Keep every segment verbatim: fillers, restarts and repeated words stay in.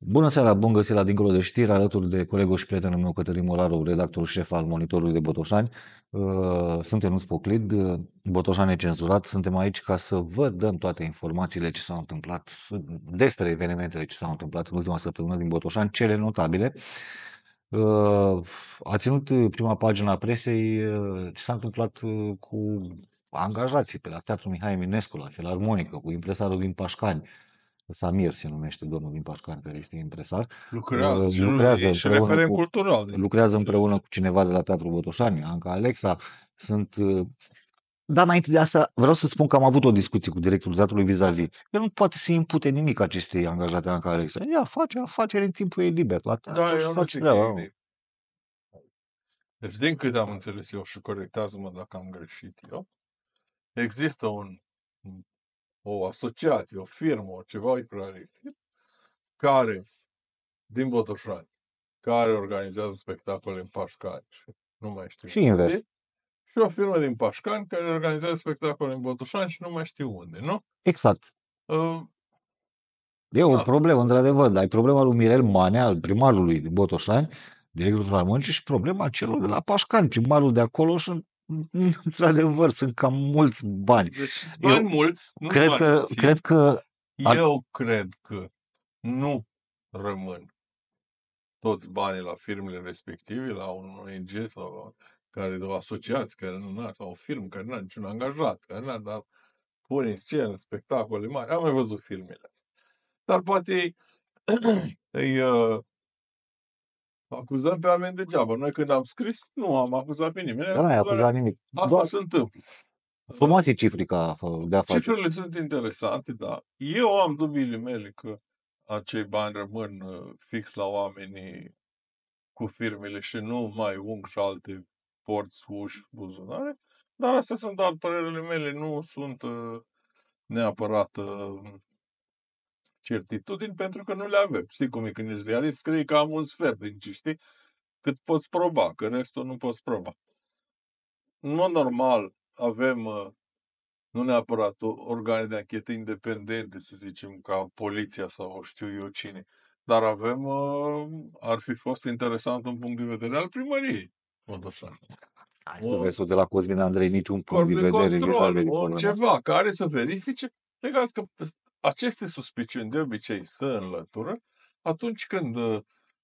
Bună seara, bun găsit la Dincolo de Știri, alături de colegul și prietenul meu Cătălin Molaru, redactorul șef al Monitorului de Botoșani. Uh, Sunt Ionuț Poclid, uh, Botoșani Necenzurat. Suntem aici ca să vă dăm toate informațiile ce s-au întâmplat despre evenimentele ce s-au întâmplat în ultima săptămână din Botoșani, cele notabile. Uh, A ținut prima pagina presei uh, ce s-a întâmplat uh, cu angajații pe la Teatrul Mihai Eminescu, la Filarmonică, cu impresarul din Pașcani. Samir se numește domnul din Pașcani, care este impresar. Lucrează, Uh, și nu- lucrează e și împreună referent cu, cultural. din lucrează punctul împreună ăsta. cu cineva de la Teatrul Botoșani, Anca Alexa. Sunt, uh, dar înainte de asta vreau să spun că am avut o discuție cu directorul teatrului vis-a-vis. El nu poate să impute nimic acestei angajate Anca Alexa. Ea face afaceri în timpul ei liber la teatru Da, și eu nu face zic treaba. că e- Deci, din cât am înțeles eu și corectează-mă dacă am greșit eu, există un, o asociație, o firmă, o ceva, o care, din Botoșani, care organizează spectacole în Pașcani. și Nu mai știu Și unde. invers. Și o firmă din Pașcani care organizează spectacole în Botoșani și nu mai știu unde, nu? Exact. Uh, E o Da. problemă, într-adevăr, dar e problema lui Mirel Manea, al primarului din Botoșani, directorul Filarmonice, și problema celor de la Pașcani, primarul de acolo, și într-adevăr sunt cam mulți bani. Deci sunt bani Eu mulți, nu Cred bani că, puțini. cred că ar- Eu cred că nu rămân toți banii la firmele respective, la un O N G sau la care de o asociație, care nu are, sau o firmă care nu are niciun angajat, care nu are, dar pune în scenă spectacole mari. Am mai văzut filmele. Dar poate ei îi uh, acuzăm pe oameni degeaba. Noi când am scris, nu am acuzat pe nimeni. nu ai acuzat nimic. Asta Doar se întâmplă. frumoase cifrica de afaceri. Cifrele sunt interesante, da. Eu am dubiile mele că acei bani rămân uh, fix la oamenii cu firmele și nu mai ung și alte porți, uși, buzunare. Dar astea sunt doar părerile mele, nu sunt uh, neapărat uh, certitudini, pentru că nu le avem. Știi cum e când ești ziarist, scrie că am un sfert din ce știi, cât poți proba, că restul nu poți proba. În mod normal avem uh, nu neapărat o- organe de anchetă independente, să zicem, ca poliția sau știu eu cine, dar avem, uh, ar fi fost interesant un punct de vedere al primăriei Botoșani. Hai O- să vezi, de la Cosmin Andrei niciun punct Corp de de vedere control, vis-a-vis de o problema asta. ceva care să verifice legat că aceste suspiciuni de obicei se înlătură atunci când uh,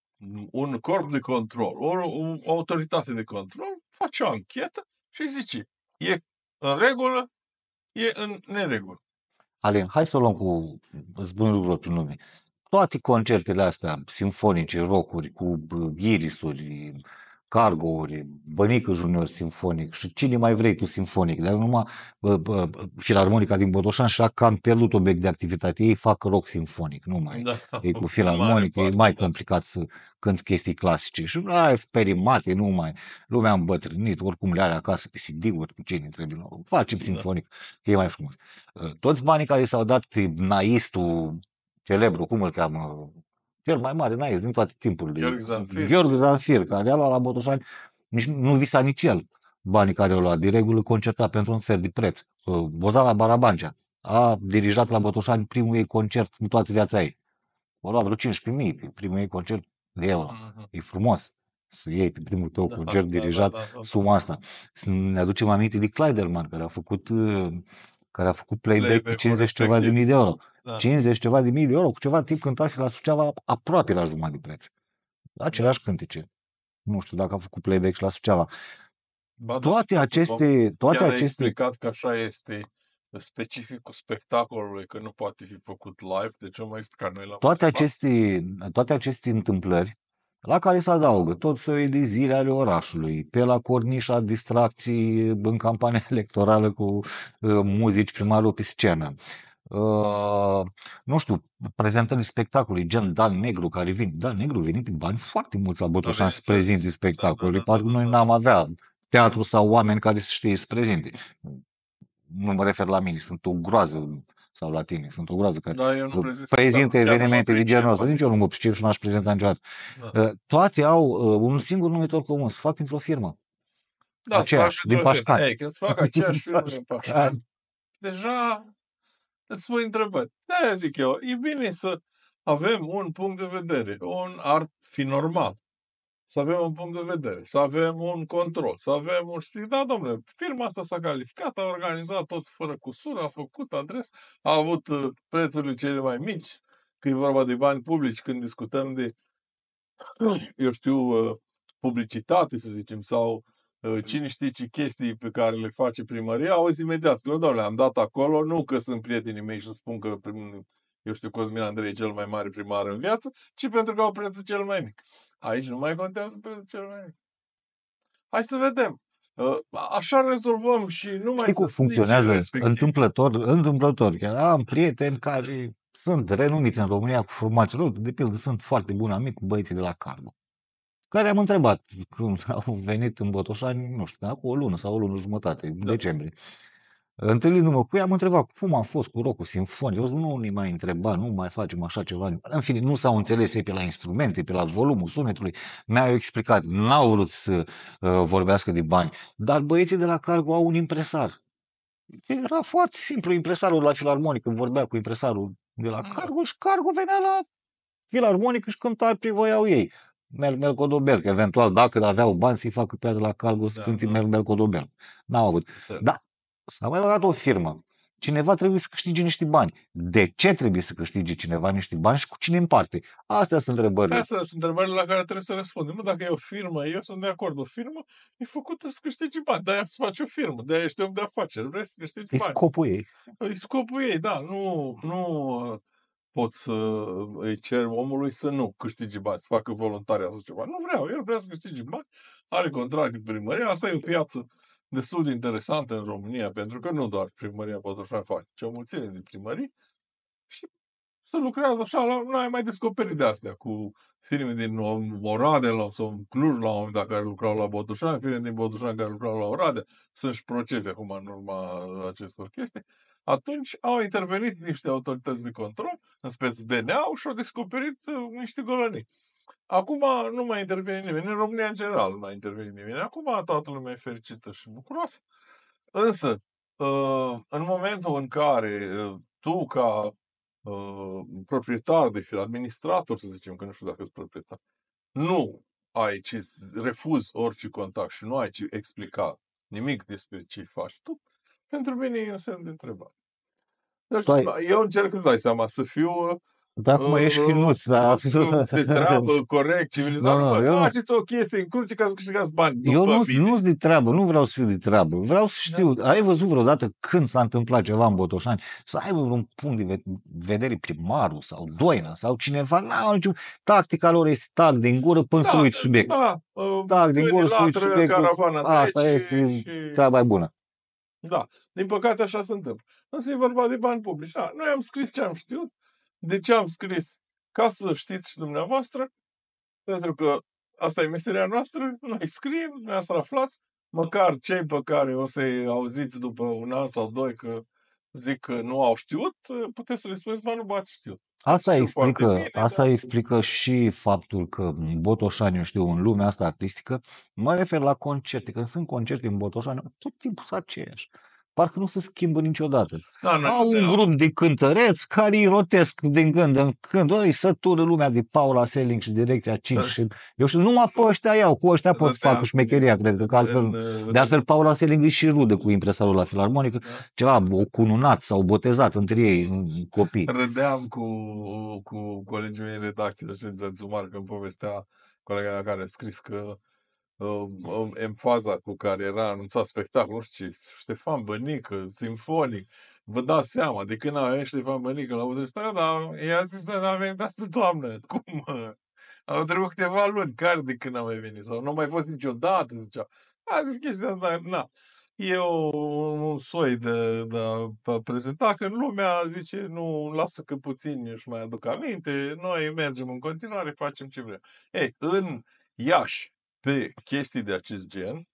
un corp de control, o, o, o autoritate de control face o anchetă și zice, e în regulă, e în neregulă. Alin, hai să o luăm cu, îți spun lucruri prin nume. Toate concertele astea, simfonice, rockuri, cu bă, irisuri, cargouri, Bănică Junior simfonic și cine mai vrei tu simfonic, dar numai bă, bă, Filarmonica din Botoșan și-a cam pierdut o bec de activitate. Ei fac rock simfonic, nu mai. Da, E cu în filarmonică, mare e parte, mai da. complicat să cânti chestii clasice. Și ai sperimate, nu mai. Lumea a îmbătrânit, oricum le are acasă pe C D-uri, ce ne trebuie. Nou. Facem Da. simfonic, că e mai frumos. Toți banii care s-au dat pe naistul celebru, cum îl cheamă, cel mai mare naist din toate timpurile, Gheorghe Zanfir. Gheorghe Zanfir, care a luat la Botoșani, nici nu visa nici el banii care au luat, de regulă concerta pentru un sfert de preț. Bozala Barabancea a dirijat la Botoșani primul ei concert în toată viața ei. O lua vreo cincisprezece mii pe primul ei concert de euro. Mhm. E frumos să iei pe primul tău Da, concert da, dirijat da, da, da. suma asta. Să ne aducem aminte de Kleiderman, care a făcut uh, care a făcut playback cu Playback-ul cincizeci ceva de respectiv. mii de euro. Da. cincizeci ceva de mii de euro, cu ceva timp cântase la Suceava aproape la jumătate de preț. Același cântece. Nu știu dacă a făcut playback și la Suceava. Ba da, Toate aceste, toate chiar ai aceste, explicat că așa este specificul spectacolului, că nu poate fi făcut live, deci am mai explicat noi la toate aceste, toate aceste întâmplări la care se adaugă tot soiul de zile ale orașului, pe la cornișa distracții în campania electorală cu uh, muzici primarul pe scenă. Uh, nu știu, prezentări de spectacole, gen Dan Negru care vin. Dan Negru vine pe bani foarte mulți la Botoșani să prezinte spectacole. Da, da, da, Parcă da, noi da. n-am avea teatru sau oameni care să știe să prezinte. Nu mă refer la mine, sunt o groază, sau la tine, sunt o groază care Da, eu nu prezint prezintă spectacol, chiar nu mă evenimente de pricep, genul ăsta. adică. Nici eu nu mă pricep și n-aș prezenta niciodată. Da. Uh, Toate au uh, un singur numitor comun, se fac într-o firmă. Da, se fac Aceeași, din într-o firmă. Pașcani. Ei, când se fac aceeași firmă din Pașcani, deja îți pui întrebări. De-aia zic eu, e bine să avem un punct de vedere, un ar fi normal. Să avem un punct de vedere, să avem un control, să avem un... Și zic, da, domnule, firma asta s-a calificat, a organizat tot fără cusură, a făcut adres, a avut uh, prețurile cele mai mici, că e vorba de bani publici, când discutăm de, eu știu, uh, publicitate, să zicem, sau uh, cine știe ce chestii pe care le face primăria, auzi imediat, că, domnule, am dat acolo, nu că sunt prietenii mei și spun că, prim, eu știu, Cosmin Andrei e cel mai mare primar în viață, ci pentru că au prețul cel mai mic. Aici nu mai contează prețul cel mai mic. Hai să vedem. Uh, Așa rezolvăm și nu mai Știi cum sunt nici funcționează respectiv. întâmplător, întâmplător. Chiar am prieteni care sunt renumiți în România cu formații lor, de pildă sunt foarte buni amici cu băieții de la Cargo, care am întrebat când au venit în Botoșani, nu știu, acum o lună sau o lună jumătate, în Da. decembrie. Întâlnindu-mă cu ei, am întrebat cum a fost cu rocul sinfonic. Eu zic, nu ni mai întreba, nu mai facem așa ceva. În fine, nu s-au înțeles ei pe la instrumente, pe la volumul sunetului. Mi-au explicat, n-au vrut să uh, vorbească de bani. Dar băieții de la Cargo au un impresar. Era foarte simplu, impresarul la filarmonică vorbea cu impresarul de la Cargo și Cargo venea la filarmonică și cânta pe voiau ei. Mel Melcodoberg, eventual, dacă aveau bani să-i facă pe la Cargo să Da, cânte da. Mel Melcodoberg. N-au avut. Înțeleg. Da, s-a mai băgat o firmă. Cineva trebuie să câștige niște bani. De ce trebuie să câștige cineva niște bani și cu cine împarte? Astea sunt întrebările. Astea sunt întrebările la care trebuie să răspundem. Mă, dacă e o firmă, eu sunt de acord. O firmă e făcută să câștige bani. De-aia să faci o firmă. De-aia ești om de afaceri. Vrei să câștigi E bani. scopul ei. E scopul ei, da. Nu, nu uh, poți să îi cer omului să nu câștige bani, să facă voluntariat sau ceva. Nu vreau. El vrea să câștige bani. Are contract cu primăria. Asta e o piață destul de interesantă în România, pentru că nu doar primăria Botoșani face, ci o mulțime de primării și să lucrează așa, la, nu ai mai descoperit de astea, cu firme din Oradea sau în Cluj la un moment dat care lucrau la Botoșani, firme din Botoșani care lucrau la Oradea, sunt și procese acum în urma acestor chestii. Atunci au intervenit niște autorități de control, în speț D N A și au descoperit uh, niște golănii. Acum nu mai intervine nimeni. În România, în general, nu mai intervine nimeni. Acum toată lumea e fericită și bucuroasă. Însă, uh, în momentul în care uh, tu, ca uh, proprietar de firmă, administrator, să zicem, că nu știu dacă sunt proprietar, nu ai ce, refuzi orice contact și nu ai ce explica nimic despre ce faci tu, pentru mine e un semn de întrebare. Deci, Tu ai- eu încerc să dai seama, să fiu uh, Dar acum ești finuț, da. de treabă, corect, civilizat. Nu, Nu, nu, mă, eu nu- faceți o chestie în cruce ca să câștigați bani. Eu după nu mine. nu sunt de treabă, nu vreau să fiu de treabă. Vreau să știu, ai văzut vreodată când s-a întâmplat ceva în Botoșani, să aibă vreun punct de ve- vedere primarul sau Doina sau cineva, n-au niciun... Tactica lor este tac din gură până să uiți subiectul. Da, uh, Tac din gură să uiți latră, subiectul, caravana asta trece este și... treaba mai bună. Da, din păcate așa se întâmplă. Însă e vorba de bani publici. Da, noi am scris ce am știut. De ce am scris? Ca să știți și dumneavoastră, pentru că asta e meseria noastră, noi scriem, dumneavoastră aflați, măcar cei pe care o să-i auziți după un an sau doi că zic că nu au știut, puteți să le spuneți, bă, nu v-ați știut. Asta Știu explică, foarte bine, asta dar- explică și faptul că Botoșani, eu știu, în lumea asta artistică, mă refer la concerte. Când sunt concerte în Botoșani, tot timpul sunt aceiași. Parcă nu se schimbă niciodată. Da, noi Au un suntem- grup de cântăreți care îi rotesc din când în când. Îi sătură lumea de Paula Selling și Direcția cinci. Și, eu știu, numai pe ăștia iau. Cu ăștia pot să Astea- facă șmecheria, cred că altfel... în- De altfel, Paula Selling e și rudă cu impresarul la filarmonică. Da. Ceva, o cununat sau botezat între ei, copii. Râdeam cu, cu colegii mei în redacție de știință de sumar când povestea colega mea care a scris că uh, emfaza cu care era anunțat spectacolul, nu știu ce, Ștefan Bănică, simfonic, vă dați seama, de când a venit Ștefan Bănică la Budapesta, dar i-a zis, noi n-am venit astăzi, doamnă, cum? mă? Au trecut câteva luni, care de când am mai venit? Sau nu a mai fost niciodată, zicea. A zis chestia asta, na. E o, un soi de, de a prezenta că în lumea, zice, nu lasă că puțini își mai aduc aminte, noi mergem în continuare, facem ce vrem. Ei, în Iași, pe chestii de acest gen,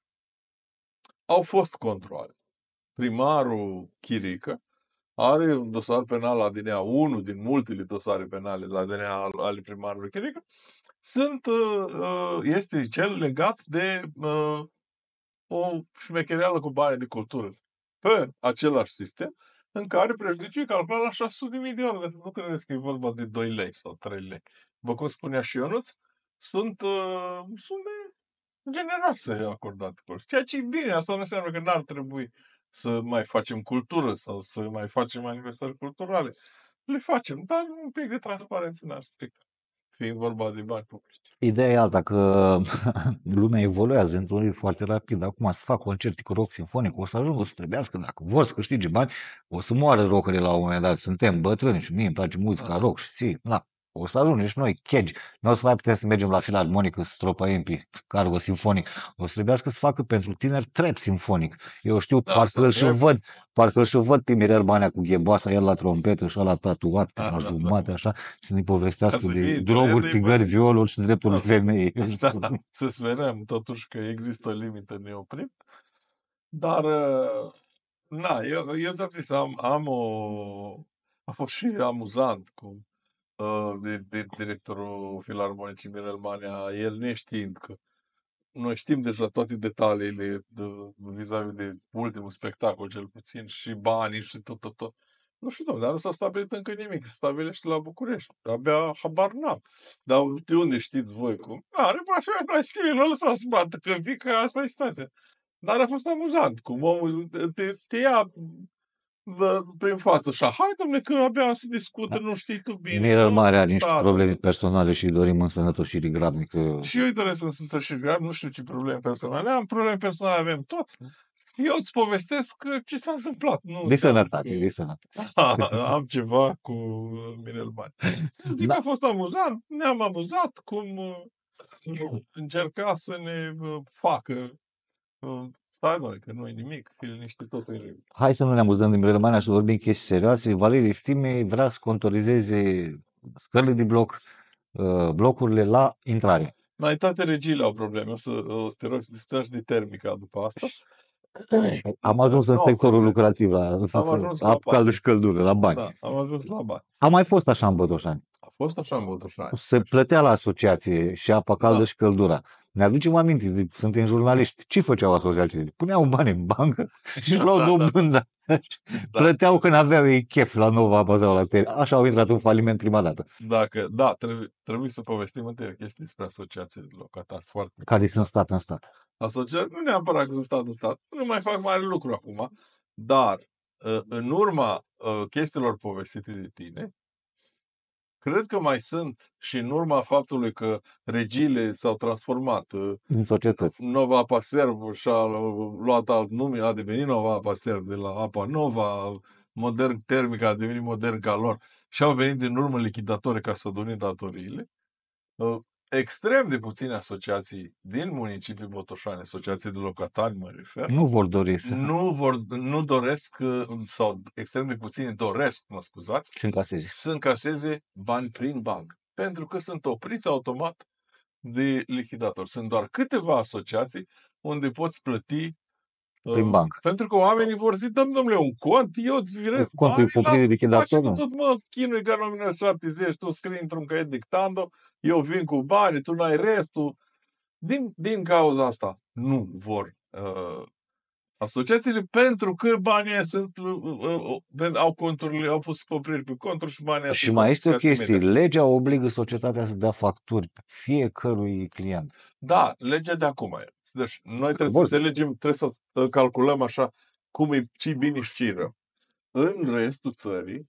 au fost controale. Primarul Chirică are un dosar penal la D N A, unul din multele dosare penale la D N A ale primarului Chirică, sunt, este cel legat de o șmechereală cu bani de cultură pe același sistem în care prejudiciul e calculat la șase sute de mii de euro. Deci nu credeți că e vorba de doi lei sau trei lei. După cum spunea și Ionuț, sunt uh, sume generoase acordate. Ceea ce e bine, asta nu înseamnă că n-ar trebui să mai facem cultură sau să mai facem manifestări culturale. Le facem, dar un pic de transparență n-ar strica, fiind vorba de bani publici. Ideea e alta, că lumea evoluează într-un ritm foarte rapid. Acum să fac concerte cu rock simfonic, o să ajungă să trebuiască, dacă vor să câștige bani, o să moară rockerii la un moment dat. Suntem bătrâni și mie îmi place muzica rock și ții, na, o să ajungem și noi chegi. Nu o să mai putem să mergem la filarmonică, să stropăim pe cargo simfonic. O să trebuiască să facă pentru tineri trap simfonic. Eu știu, Da, parcă îl și trap. văd, parcă îl și văd pe Mirel Banea cu gheboasa, el la trompetă și ăla tatuat pe Da, la da, jumate, așa, să ne povestească Ca să de fie droguri, trend, e țigări, posibil. violuri și drepturile Da. femeii. Da, să sperăm totuși că există o limită, ne oprim. Dar, uh, na, eu, eu ți-am zis, am, am o... A fost și amuzant cu uh, de, de, directorul Filarmonicii Mirel Manea, el neștiind că noi știm deja toate detaliile de, vis-a-vis de ultimul spectacol, cel puțin, și banii și tot, tot, tot. Nu știu, domnule, dar nu s-a stabilit încă nimic. Se stabilește la București. Abia habar n-am. Dar de unde știți voi cum? Are așa, noi știm, nu lăsa să bată, că vii că asta e situația. Dar a fost amuzant, cum omul te, te ia bă, prin față așa. Hai, domnule, că abia se discută, nu știi tu bine. Mirel nu, Mare are niște da, probleme personale și îi dorim însănătoșire grabnică. Și eu îi doresc să sunt și grab, nu știu ce probleme personale am, probleme personale avem toți. Eu îți povestesc ce s-a întâmplat. Nu De sănătate, că... de sănătate. Am ceva cu Mirel Mare. Zic Da. că a fost amuzant, ne-am amuzat cum uh, încerca să ne uh, facă uh, stai, doamne, că nu e nimic, fii liniște, totul e în regulă. Hai să nu ne amuzăm de Mirel Mare și să vorbim chestii serioase. Valerii Eftime vrea să contorizeze scările de bloc, uh, blocurile la intrare. Mai toate regiile au probleme. O să, o să te rog să discutăm și de termica după asta. Am ajuns în No, sectorul lucrativ, la Am ajuns la apă caldă bani. și căldură, la bani. Da, am ajuns la bani. A mai fost așa în Botoșani. A fost așa în Botoșani. Se plătea la asociație și apa caldă Da. și căldura. Ne aducem aminte, suntem jurnaliști. Ce făceau asociațiile? Puneau bani în bancă și luau Da, da. dobândă. Plăteau când aveau ei chef la Nova Apa sau la Ter. Așa au intrat în faliment prima dată. Dacă, da, trebuie, trebuie să povestim întâi o chestie despre asociații de locatari foarte. Care sunt stat în stat. Asociații, nu neapărat că sunt stat în stat, nu mai fac mare lucru acum, dar uh, în urma uh, chestiilor povestite de tine, cred că mai sunt și în urma faptului că regiile s-au transformat. uh, Din societăți. Nova Apa Serv și-a luat alt nume, a devenit Nova Apa Serv de la Apa Nova, Modern Termic a devenit Modern Calor și au venit din urmă lichidatori ca să doni datoriile. Uh, Extrem de puține asociații din municipiul Botoșani, asociații de locatari mă refer, Nu vor dori să nu, vor, nu doresc, uh, sau extrem de puțini doresc, mă scuzați, se încaseze. să încaseze bani prin bancă. Pentru că sunt opriți automat de lichidator. Sunt doar câteva asociații unde poți plăti Prin uh, bancă. Pentru că oamenii vor zic, dăm domnule un cont, eu îți virez Contul e bani, poprit de lasă, lichidator, face nu? cu tot, mă, chinui ca în o mie nouă sute șaptezeci, tu scrii într-un caiet dictando, eu vin cu bani, tu n-ai restul. Din, din cauza asta nu vor uh, asociațiile, pentru că banii aia sunt, uh, uh, au conturile, au pus popriri pe conturi și banii aia Și sunt mai este o confiscați chestie. imediat. Legea obligă societatea să dea facturi fiecărui client. Da, legea de acum e. Deci, noi trebuie Vor să înțelegem, trebuie să uh, calculăm așa cum e ce bine și ce rău. În restul țării,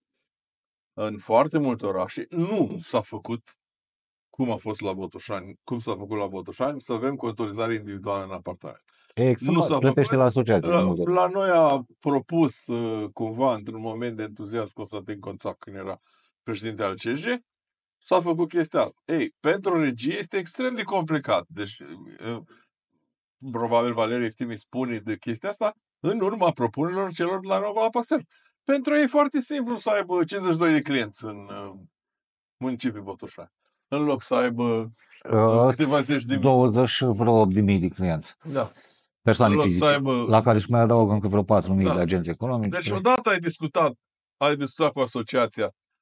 în foarte multe orașe, nu s-a făcut cum a fost la Botoșani, cum s-a făcut la Botoșani, să avem contorizare individuală în apartament. Exact, Nu s-a plătește făcut. la asociație. de La, multe ori. la noi a propus uh, cumva, într-un moment de entuziasm, Constantin Conțac, când era președinte al C J, s-a făcut chestia asta. Ei, pentru regie este extrem de complicat. Deci, uh, probabil Valeriu Eftime spune de chestia asta în urma propunerilor celor de la Nova Apa Serv. Pentru ei e foarte simplu să aibă cincizeci și doi de clienți în uh, municipiul Botoșani. În loc să aibă Uh, câteva zeci de mii. douăzeci și vreo opt de mii de clienți. Da. Persoane În loc să fizice. aibă- La care își mai adaugă încă vreo patru mii Da. de agenți economici. Deci odată ai discutat, ai discutat cu asociația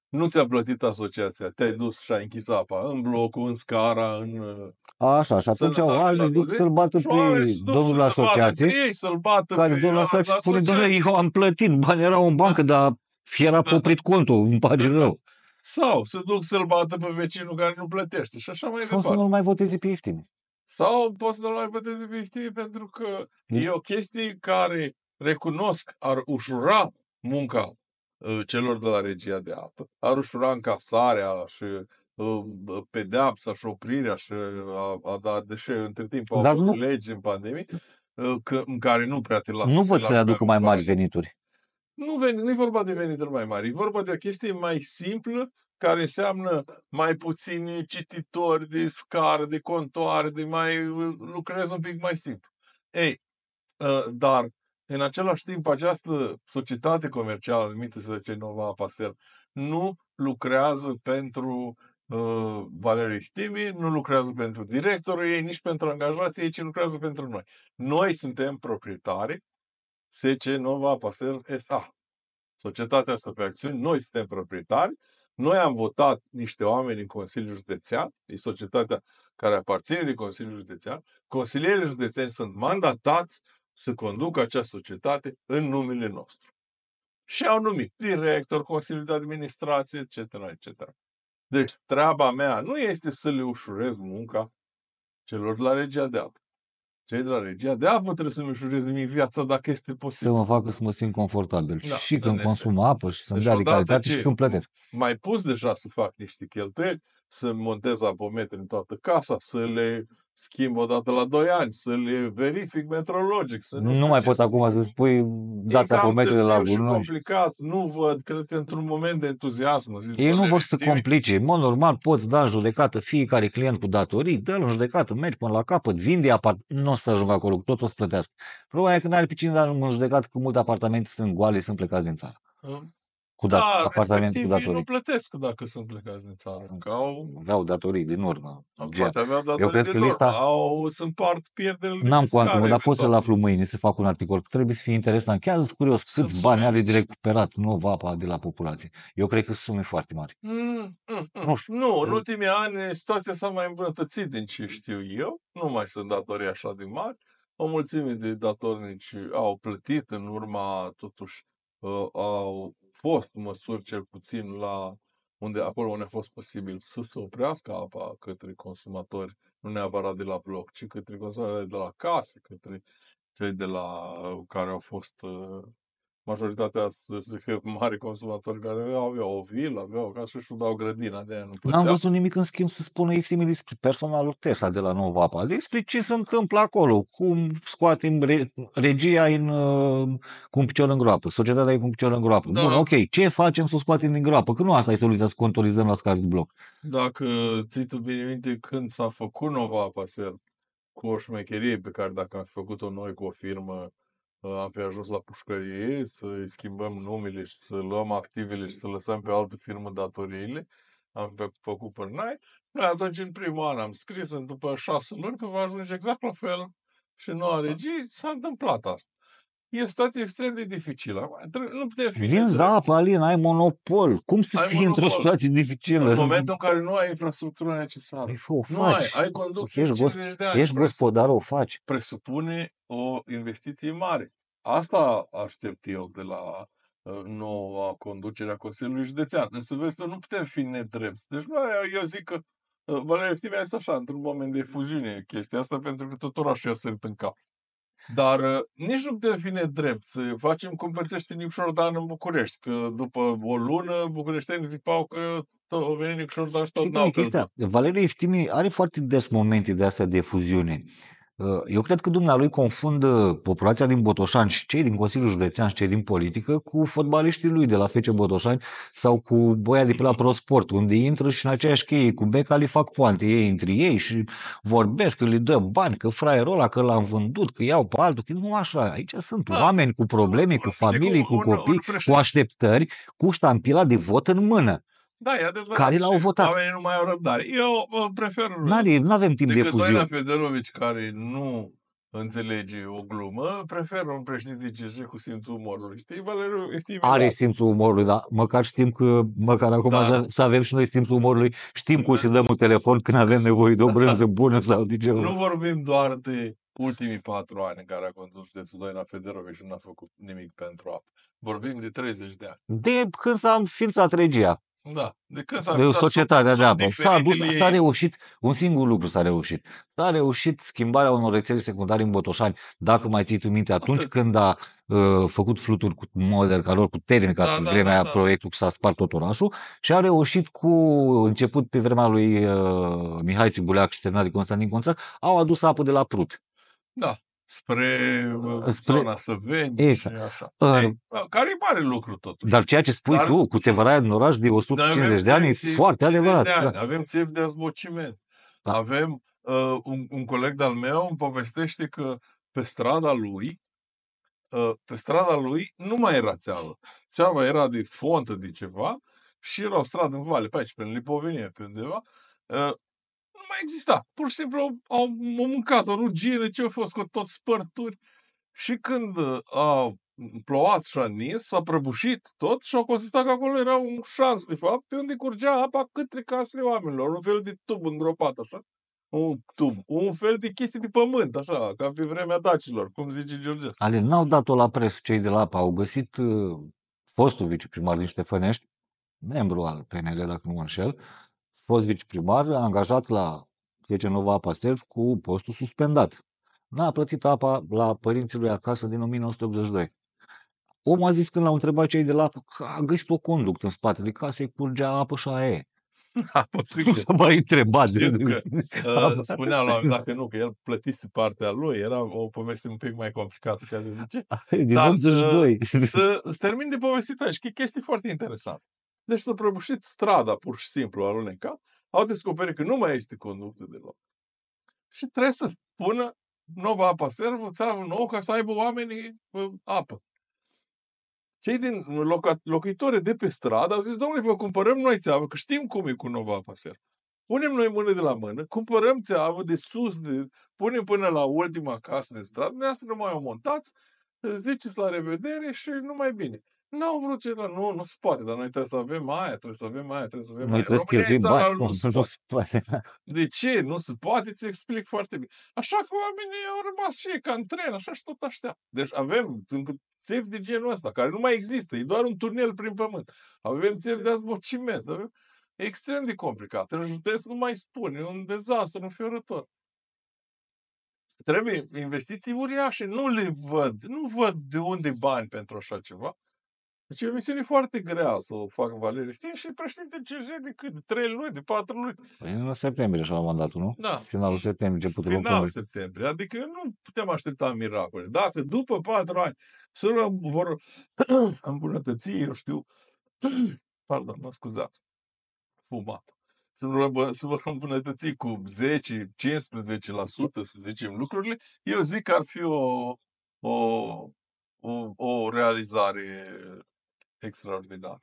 Nu ți-a plătit asociația, te-ai dus și ai închis apa în blocul, în scara, în Așa, și atunci Sănătate la oamenii duc toți, să-l bată și pe oamenii se duc domnul să se vadă între asociație, ei, să-l bată care pe domnul asociație altă spune, domnule, asociație. eu am plătit, bani erau în bancă, dar era poprit contul, îmi pare rău. Sau se duc să-l bată pe vecinul care nu plătește și așa mai Sau să departe. nu-l mai voteze pe Ieftim. Sau poți să nu mai plătezi pe Ieftim pentru că Deci- e o chestie care, recunosc, ar ușura munca uh, celor de la regia de apă, ar ușura încasarea și uh, pedeapsa și oprirea și a, a da, deși între timp au Dar fost nu- legi în pandemie uh, că, în care nu prea te lasă. Nu văd te să le lași aducă pe mai afară. mari venituri. Nu, veni- nu e vorba de venituri mai mari, e vorba de o chestie mai simplă, care înseamnă mai puțini cititori de scară, de contoare, de mai lucrez un pic mai simplu. Ei, uh, dar în același timp această societate comercială numită, să zicem, Nova Pasel, nu lucrează pentru uh, Valerii Stimi, nu lucrează pentru directorul ei, nici pentru angajații ei, ci lucrează pentru noi. Noi suntem proprietari S C Nova Pasel S A. Societatea asta pe acțiuni, noi suntem proprietari, noi am votat niște oameni în Consiliul Județean, e societatea care aparține de Consiliul Județean, consilierii județeni sunt mandatați să conducă acea societate în numele nostru. Și au numit director, Consiliul de Administrație, et cetera, et cetera. Deci treaba mea nu este să le ușurez munca celor de la regia de apă. Cei de la regia de apă trebuie să-mi ușureze mie viața dacă este Să posibil. mă facă să mă simt confortabil. Da, Și în când esență. consum apă și să-mi Deci dea de odată calitate ce și când plătesc. mai pus deja să fac niște cheltuieli, să montez apometri în toată casa, să le schimb odată la doi ani, să le verific metrologic, să nu, Nu știu mai ce, poți să acum nu să știu. spui, E dați cam apometrele la târziu și gunoi. complicat, nu văd, cred că într-un moment de entuziasm, zis, Ei nu Valerii vor să Stimi, complice. În mod normal poți da în judecată fiecare client cu datorii, dă-l în judecată, mergi până la capăt, vinde apart... Nu o să ajungă acolo, tot o să plătească. Problema e că n-are pe cine da în judecată, că multe apartamente sunt goale, sunt plecați din țară. Cu dat- Da, apartamente cu respectiv ei nu datorii. plătesc dacă sunt plecați din țară, că au, Aveau datorii din urmă. Gen. poate aveau Eu datorii cred de că normă, lista... au, sunt part pierderile N-am fiscale. cuantumul, dar pot să-l eventual. aflu mâine, să fac un articol. Trebuie să fie interesant. Chiar sunt curios Sunt câți bani sume are de mici. recuperat Nova Apa de la populație. Eu cred că sunt sume foarte mari. Mm, mm, mm. Nu știu. Nu, în ultimii ani situația s-a mai îmbunătățit din ce știu eu. Nu mai sunt datorii așa de mari. O mulțime de datornici au plătit în urma, totuși, uh, au fost măsuri cel puțin la unde, acolo unde a fost posibil să se oprească apa către consumatori, nu neapărat de la bloc, ci către consumatori de la case, către cei de la uh, care au fost uh, majoritatea sunt mari consumatori care aveau o vilă, aveau o casă și dau grădina, de aia nu N-am plăteau. văzut nimic în schimb să spună Ieftimii despre personalul Tesla de la Nova Apa, despre ce se întâmplă acolo, cum scoatem re, regia în, uh, cu un picior în groapă, societatea e cu un picior în groapă. Da. Bun, ok, ce facem să o scoatem din groapă? Că nu asta e soluția, să contorizăm la scară de bloc. Dacă ții tu bine minte când s-a făcut Nova Pasel cu o șmecherie pe care dacă am fi făcut-o noi cu o firmă, am fi ajuns la pușcărie, să-i schimbăm numele și să luăm activele și să lăsăm pe altă firmă datoriile, am fi făcut până noi. Noi atunci în primul an am scris, după șase luni, că va ajunge exact la fel și noua regie, s-a întâmplat asta. E o situație extrem de dificilă. Nu putem fi Vinzi nedrepți. apă, Alin, ai monopol. Cum să Ai fii într-o monopol. situație dificilă? În momentul în care nu ai infrastructura necesară. Păi, fă, o Nu ai, faci. ai conducție Ești, gos- cincizeci de ani. ești Presu- gospodar, o faci. presupune o investiție mare. Asta aștept eu de la uh, noua conducere a Consiliului Județean. Însă, vezi tu, nu putem fi nedrepți. Deci, noi, eu zic că uh, Valerii Stimi este așa, într-un moment de fuziune chestia asta, pentru că tot orașul i-a sărit în cap. Dar uh, nici nu putem fi nedrepți să facem cum pățește Nic Șordan în București, că după o lună bucureștenii zipau că tot, a venit Nic Șordan și tot Știi care n-au e chestia? călcat. Valerii Eftimi are foarte des momente de astea de fuziune. Eu cred că dumnealui confundă populația din Botoșani și cei din Consiliul Județean și cei din politică cu fotbaliștii lui de la F C Botoșani sau cu boia de pe la ProSport, unde intră și în aceeași cheie cu Beca le fac poante ei între ei și vorbesc că le dă bani, că fraierul ăla, că l-am vândut, că iau pe altul, că nu așa. Aici sunt Da. oameni cu probleme, cu Știi, familii, cu cu un- un copii, cu președinte- așteptări, cu ștampila de vot în mână. Da, e adevărat. Care l-au și votat. Oamenii nu mai au răbdare. Eu uh, prefer Nu avem timp de decât Doina fuziune. Federovici, care nu înțelege o glumă, preferă un președinte C S cu simțul umorului. Știi, Valeriu? Știi Are imediat. simțul umorului, dar măcar știm că, măcar acum Da. să, să avem și noi simțul umorului, știm cum Da. să dăm un telefon când avem nevoie de o brânză bună sau de ceva. Nu vorbim doar de ultimii patru ani în care a condus județul Doina Federovici și nu a făcut nimic pentru apă. Vorbim de treizeci de ani. De când s-a înființat regia, Da. De când s-a de s-a societatea sub- de sub apă, s-a, dus, diferitele s-a ei- reușit, un singur lucru s-a reușit. S-a reușit schimbarea unor rețele secundare în Botoșani. Dacă mai ții tu minte, atunci Atât. când a uh, făcut fluturi cu model calor puternic, Da, da, da, vremea da, da. proiectul s-a spart tot orașul și a reușit cu început pe vremea lui uh, Mihai Țibuleac și terminat de Constantin Conțac, au adus apă de la Prut. Da. Spre, uh, Spre- zona Săveni Exact. și așa. Uh, Ei, care e mare lucru totuși. Dar ceea ce spui Dar- tu, cu țevăraia din oraș de o sută cincizeci de ani, e țevi de foarte cincizeci adevărat. de ani. Da. Avem țevi de azbociment. Da. Avem uh, un, un coleg de-al meu îmi povestește că pe strada lui, uh, pe strada lui nu mai era țeavă. Țeava era de fontă de ceva și era o stradă în vale, pe aici, pe Lipovenie, pe undeva. Uh, nu mai exista. Pur și simplu au, au mâncat o rugină, ce a fost cu tot spărturi. Și când uh, a plouat și a nins, s-a prăbușit tot și au constatat că acolo era un șans, de fapt, pe unde curgea apa către casele oamenilor. Un fel de tub îngropat, așa. Un tub. Un fel de chestie de pământ, așa, ca pe vremea dacilor, cum zice Georgescu. Ale n-au dat-o la pres cei de la APA, au găsit uh, fostul viceprimar din Ștefănești, membru al P N L, dacă nu mă înșel, fost viceprimar, angajat la zece Nova Apa Serv cu postul suspendat. N-a plătit apa la părinții lui acasă din o mie nouă sute optzeci și doi. Omul a zis când l-au întrebat cei de la apă că a găsit o conductă în spatele casei, curgea apă și aia e. A fost Nu s-a mai întrebat. Știu că, Apa. uh, spunea la dacă nu, că el plătise partea lui, era o poveste un pic mai complicată, ca de zice. Din Dar, optzeci și doi. Să îți termin de povestit aici, că e chestie foarte interesantă. Deci s-a prăbușit strada, pur și simplu, alunecat, au descoperit că nu mai este conductă deloc. Și trebuie să pună Nova Apa Servă, țeavă nouă, ca să aibă oamenii uh, apă. Cei din loca- locuitorii de pe stradă au zis, domnule, vă cumpărăm noi țeavă, că știm cum e cu Nova Apa Servă. Punem noi mână de la mână, cumpărăm țeavă de sus, de, punem până la ultima casă de stradă, dumneavoastră nu mai o montați, ziceți la revedere și numai bine. N-au vrut ce, nu, nu se poate, dar noi trebuie să avem aia, trebuie să avem aia, trebuie să avem Noi aia. trebuie să România e cheltuim țara, bani. nu se Nu poate. se poate. De ce? Nu se poate? Ți explic foarte bine. Așa că oamenii au rămas și ei ca în tren, așa și tot așteaptă. Deci avem încă țevi de genul ăsta, care nu mai există. E doar un tunel prin pământ. Avem țevi de azbociment. Avem... E extrem de complicat. În județ nu mai spun. E un dezastru înfiorător. Trebuie investiții uriașe. Nu le văd. Nu văd de unde bani pentru așa ceva. Deci e o misiune foarte grea să o facă Valeriu Stin și președinte C J de cât? De trei luni, de patru luni. Păi în septembrie așa la mandatul, nu? Da. Finalul septembrie, începutul Final octombrie. septembrie. Adică nu putem aștepta miracole. Dacă după patru ani se vor îmbunătăți, eu știu, pardon, mă scuzați, fumat. Se vor, se vor îmbunătăți cu zece cincisprezece la sută, să zicem, lucrurile, eu zic că ar fi o, o, o, o realizare extraordinară.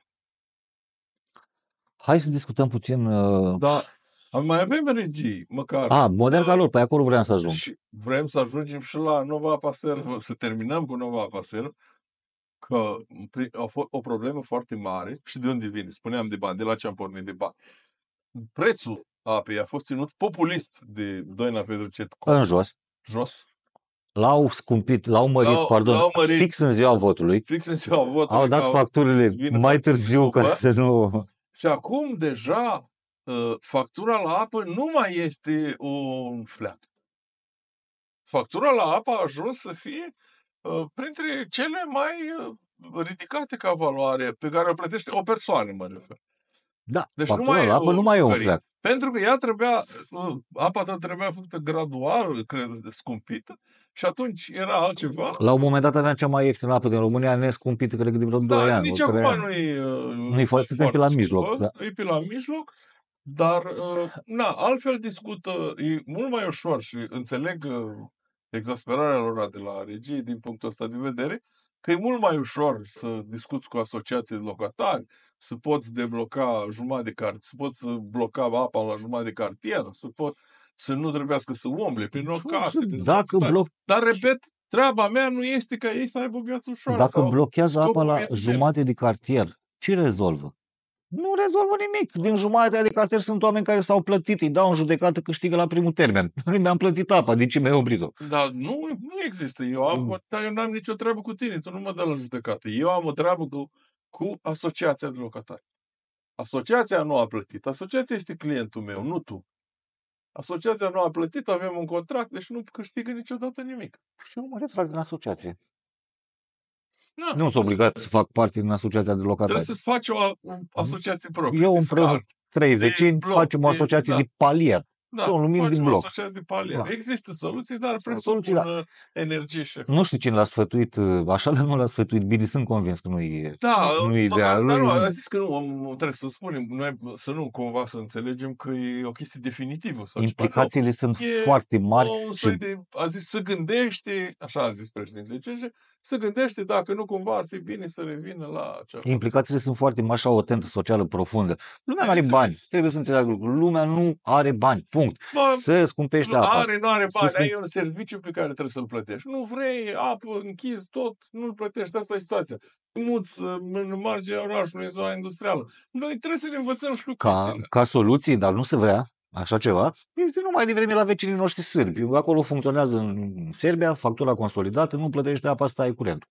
Hai să discutăm puțin... Uh... Dar mai avem regii, măcar. A, model ca lor, pe acolo vreau să ajung. Și vrem să ajungem și la Nova Apa Servă, să terminăm cu Nova Apa Servă, că a fost o problemă foarte mare. Și de unde vine? Spuneam de bani, de la ce am pornit de bani. Prețul apei a fost ținut populist de Doina Fedrucet În jos. jos. L-au scumpit, l-au mărit, L-au- pardon, l-au mărit. fix în ziua votului. Fix în ziua votului. Au dat că facturile să vină mai foarte târziu ca scumpă. să nu... Și acum deja uh, factura la apă nu mai este un fleac. Factura la apă a ajuns să fie uh, printre cele mai uh, ridicate ca valoare pe care o plătește o persoană, mă refer. Da, Deci factura nu mai la e apă o nu mai e un jucărie. fleac. Pentru că ea trebuia, uh, apa ta trebuia făcută gradual, cred, scumpită, și atunci era altceva. La un moment dat aveam cea mai ieftină apă din România, nescumpită, cred că de vreo doi Da, ani. nici vreo trei acum ani. nu e uh, Nu-i foarte, suntem pe la mijloc. Da. E pe la mijloc, dar uh, na, altfel discută, e mult mai ușor și înțeleg uh, exasperarea lor de la regie din punctul ăsta de vedere, că e mult mai ușor să discuți cu asociații de locatari, să poți debloca jumătate de cartier, să poți bloca apa la jumătate de cartier, să poți... să nu trebuiască să umble prin o casă. Prin Dacă, bloc, Dar, repet, treaba mea nu este ca ei să aibă o viață ușoară. dacă sau blochează apa scopul la vieții jumate de cartier, ce rezolvă? Nu rezolvă nimic. Din jumatea de cartier sunt oameni care s-au plătit, îi dau în judecată, câștigă la primul termen. Mi-am plătit apa, de ce mi-ai oprit-o? Dar nu, nu există. Eu am, dar eu n-am nicio treabă cu tine, tu nu mă dă la judecată. Eu am o treabă cu, cu asociația de locatari. Asociația nu a plătit. Asociația este clientul meu, nu tu. Asociația nu a plătit, avem un contract, deci nu câștigă niciodată nimic. Și eu mă retrag din asociație. Da, Nu sunt obligat să fac parte din asociația de locatari. Trebuie să-ți faci o, o asociație proprie. Eu împreună trei vecini bloc, facem o de- asociație da. de palier. Da, Și o numim facem din bloc. asociații de palier. Da. Există soluții, dar Soluții, presupun da. uh, energie și Nu știu cine l-a sfătuit uh, așa, dar nu l-a sfătuit bine. Sunt convins că nu e, Da, nu e măcar, ideal. dar nu, Nu- a zis că nu, nu, trebuie să spunem, noi, să nu cumva să înțelegem că e o chestie definitivă. Sau ceva. Implicațiile sunt E foarte mari. Un Și soi de, a zis să gândește, așa a zis președintele Cece, să gândește dacă nu cumva ar fi bine să revină la acea... implicațiile sunt foarte mari și au o tentă socială profundă. Lumea nu Ai are înțeles. bani. Trebuie să înțeleagă lucrul. Lumea nu are bani. Punct. Bă, Să scumpește apa. Are, nu are Să bani, spun- ai un serviciu pe care trebuie să-l plătești. Nu vrei apă, închizi tot, nu-l plătești. Asta e situația. Muți în marginea orașului, în zona industrială. Noi trebuie să ne învățăm și Ca, lucrurile. ca soluții, dar nu se vrea așa ceva, este numai de vreme la vecinii noștri sârbi. Acolo funcționează în Serbia, factura consolidată, nu plătește apa, stai curent.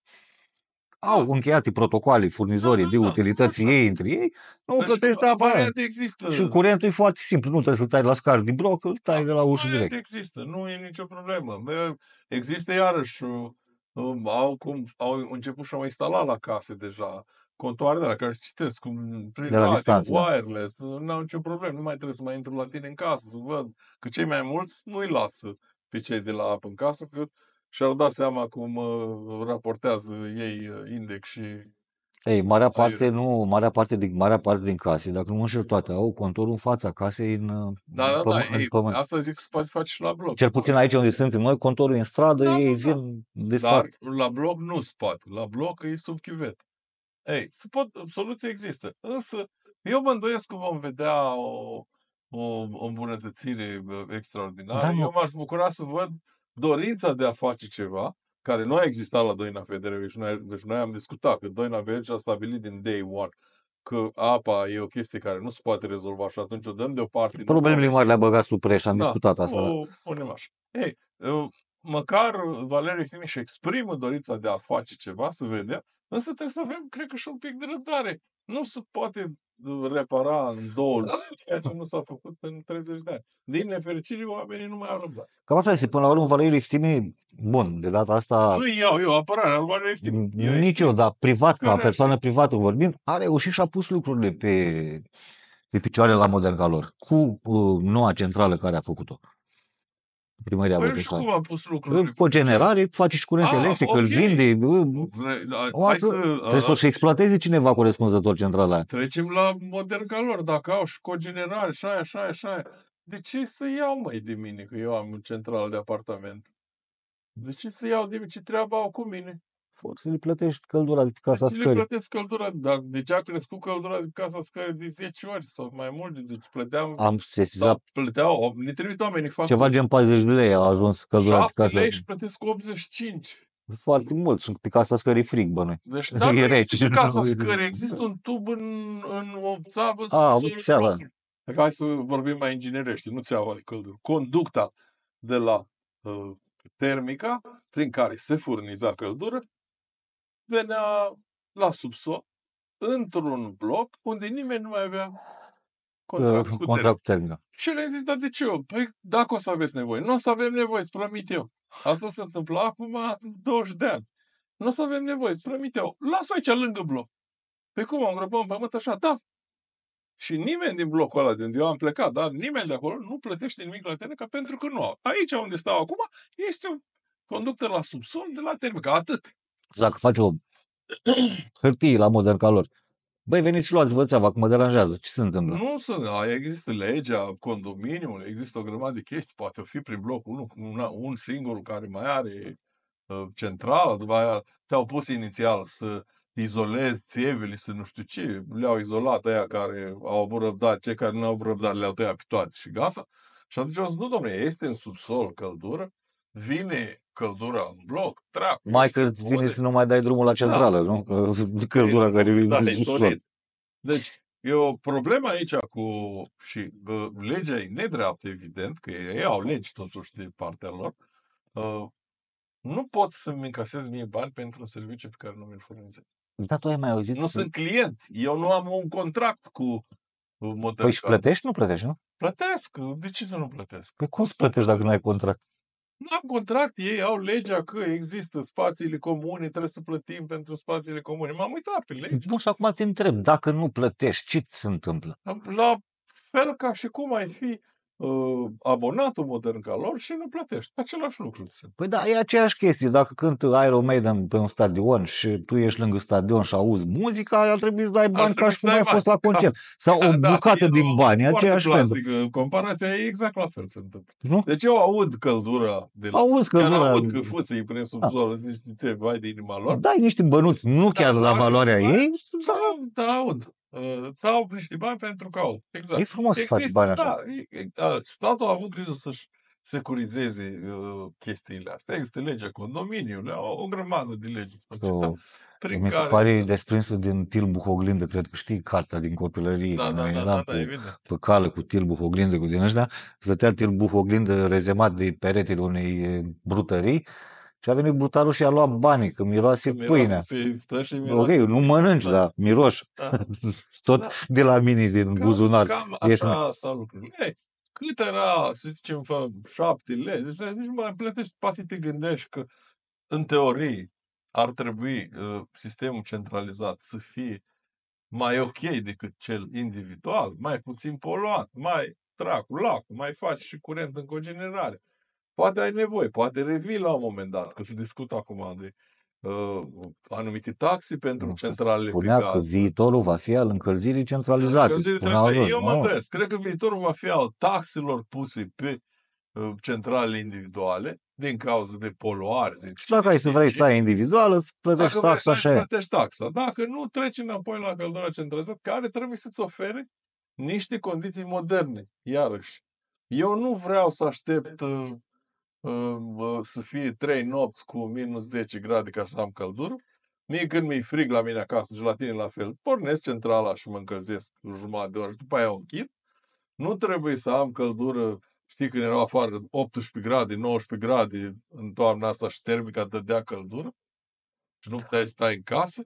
Au încheiate protocoale furnizorii Da, de da, da, utilități sunt ei între ei, nu Deci, plătește apa aia. variante există. Și curentul e foarte simplu, nu trebuie să-l tai la scar din bloc, îl tai de la ușă Variante direct. există, nu e nicio problemă. Bă, Există iarăși, uh, um, au, cum, au început și au instalat la case deja contoare de la care se citesc cum, prin De la radio, distanță, da. wireless, nu au nicio problemă, nu mai trebuie să mai intru la tine în casă să văd că cei mai mulți nu îi lasă pe cei de la apă în casă, că și-ar da seama cum uh, raportează ei uh, index și Ei, marea parte, nu, marea parte din, marea parte din case, dacă nu mă înșel toate, au contorul în fața casei în, da, da, în, da, pământ, în ei, pământ. asta zic că se poate face și la bloc. Cel puțin aici unde suntem noi, contorul e în stradă, Da, ei da, da. vin desfac. Dar la bloc nu se poate. La bloc e sub chiuvetă. Ei, se pot, soluții există. Însă, eu mă îndoiesc că vom vedea o, o, o îmbunătățire bă, extraordinară. Dar nu- Eu m-aș bucura să văd dorința de a face ceva, care nu a existat la Doina Federer. Deci noi, deci noi am discutat că Doina Federer a stabilit din day one că apa e o chestie care nu se poate rezolva și atunci o dăm deoparte. nu Problemele mari le-a băgat sub preș, am da, discutat asta. Da. o punem așa. Ei, eu- măcar Valeriu Eftimie și exprimă dorința de a face ceva, să vedem, însă trebuie să avem, cred că, și un pic de răbdare. Nu se poate repara în două luni ceea ce nu s-a făcut în treizeci de ani. Din nefericire, oamenii nu mai au răbdare. Cam așa este, până la urmă, Valeriu Eftimie, bun, de data asta, Nu iau eu apărarea lui Valeriu Eftimie. Eu nici eu, dar privat, ca Care- persoană privată vorbind, a reușit și a pus lucrurile pe, pe picioare la modern lor, cu uh, noua centrală care a făcut-o. Primăria Păi nu știu Botoșani. cum am pus lucrurile. Cu generare, face și curent Ah, electric, ok. îl vinde. uh, Vre- da, o Hai altă- să... Trebuie să o uh, și exploateze cineva corespunzător centrala aia. Trecem la modern calor. Dacă au și cogenerare, și aia, și aia, și aia. De ce să iau, mai de mine, că eu am centrală de apartament? De ce să iau de mine? Ce treabă au cu mine? Poți să le plătești căldura de pe casa Deci le scării. plătesc căldura, dar de ce a crescut căldura de pe casa scării de zece ori sau mai mult de zece? Plăteam, Am sesizat sau plăteau, ne trimit oamenii, fac ceva gen patruzeci de lei a ajuns căldura pe șapte casa. lei și plătesc optzeci și cinci. Foarte mult, sunt pe casa scării frig, bănui. Deci, dar E nu rece. există casa scării, există un tub în, în o țeavă în A, subsolul țeava. blocului. Dacă hai să vorbim mai inginerește, nu țeava de căldură. Conducta de la uh, termica, prin care se furniza căldură, venea la subsol, într-un bloc unde nimeni nu mai avea contract cu termic. Contract terminat. Și le-am zis, dar de ce eu? Păi dacă o să aveți nevoie. Nu o să avem nevoie, îți promit eu. Asta se întâmplă acum douăzeci de ani. Nu o să avem nevoie, îți promit eu. Lasă aici lângă bloc. Pe cum am îngropat în pământ așa? Da. Și nimeni din blocul ăla de unde eu am plecat, dar nimeni de acolo nu plătește nimic la termică pentru că nu au. Aici unde stau acum este o conductă la subsol de la termică. Atât. Dacă faci o hârtie la modern calor, băi, veniți și luați-vă țeava, că mă deranjează. Ce se întâmplă? Nu sunt, aia există legea condominiumului, există o grămadă de chestii, poate fi prin blocul unu, una, un singur care mai are uh, centrală, după aia te-au pus inițial să izolezi țevele, să nu știu ce, le-au izolat aia care au avut răbdare, cei care nu au avut răbdare le-au tăiat pe toate și gata. Și atunci au zis, nu, domnule, este în subsol căldură, vine căldura în bloc, trag, Mai este că îți vine pode. să nu mai dai drumul la Da, centrală, nu? Că că căldura este care vine da, din e subsol. torit. Deci, e o problemă aici cu... Și bă, legea e nedreaptă, evident, că ei au legi totuși de partea lor. Uh, nu pot să-mi încasez mie bani pentru un serviciu pe care nu mi-l furnizez. Da, tu ai mai auzit? Nu să- sunt client. Eu nu am un contract cu uh, Păi Modern și Car. plătești? Nu plătești, nu? Plătesc. De ce să nu plătesc? Păi cum să plătești dacă nu ai contract? Nu am contract, ei au legea că există spațiile comune, trebuie să plătim pentru spațiile comune. M-am uitat pe lege. Bun, și acum te întreb, dacă nu plătești, ce ți se întâmplă? La fel ca și cum ai fi uh, abonatul Modern ca lor și nu plătești. Același lucru. Păi da, e aceeași chestie. Dacă cântă Iron Maiden pe un stadion și tu ești lângă stadion și auzi muzica, ar trebui să dai bani ca și cum ai fost la concert. Sau o Da, bucată e din bani, e foarte aceeași fel. plastică. Comparația e exact la fel se întâmplă. Nu? Deci eu aud căldura de la... Auzi Chiar căldura. aud că fusei prin subsol, niște țevi, vai de inima lor. Dai niște bănuți, nu chiar Da, la fac valoarea niște bani. ei, da, Da, da, aud. Uh, dau niște bani pentru că aud. Exact. e frumos să faci Există, bani așa. da, e- e- a, statul a avut grijă să-și securizeze uh, chestiile astea. Există legea condominiului, o, o grămadă de legi speciale, prin Mi se care... pare desprinsă din Tilbuch Oglindă, cred că știi cartea din copilărie, Da, când da, noi da, eram da, cu, da, evident. pe cală cu Tilbuch Oglindă, cu din ăștia, stătea Tilbuch Oglindă rezemat de peretele unei e, brutării și a venit brutarul și a luat banii, că miroase Că pâinea. miroase, stă și Ok, miroase. nu mănânci, Da. dar miroși. Da. Tot Da. de la mine, din Cam, buzunar. cam Iese- așa stau lucrurile. Ei, cât era, să zicem, fă, șapte lei? Deci zici, mai plătești, poate te gândești că, în teorie, ar trebui uh, sistemul centralizat să fie mai ok decât cel individual, mai puțin poluant, mai tracul, lacul, mai faci și curent în cogenerare. Poate ai nevoie, poate revii la un moment dat, că se discută acum de uh, anumite taxe pentru Nu, se centralele pe spunea că gaz. viitorul va fi al încălzirii centralizate. Încălzire Spuneau treptată. jos, Eu mă nu? îndoiesc. Cred că viitorul va fi al taxelor puse pe uh, centralele individuale din cauza de poluare. De Și dacă ai să vrei să ai individual, îți plătești Dacă vrei taxa să și ai, aia. îți plătești taxa. Dacă nu, treci înapoi la căldura centralizată, care trebuie să-ți ofere niște condiții moderne. Iarăși, eu nu vreau să aștept uh, uh, uh, să fie trei nopți cu minus zece grade ca să am căldură. Mie când mi-e frig la mine acasă și la tine la fel, pornesc centrala și mă încălzesc jumătate de oră și după aia o închid. Nu trebuie să am căldură, știi, când erau afară optsprezece grade, nouăsprezece grade în toamna asta și termica dădea căldură și nu puteai stai în casă.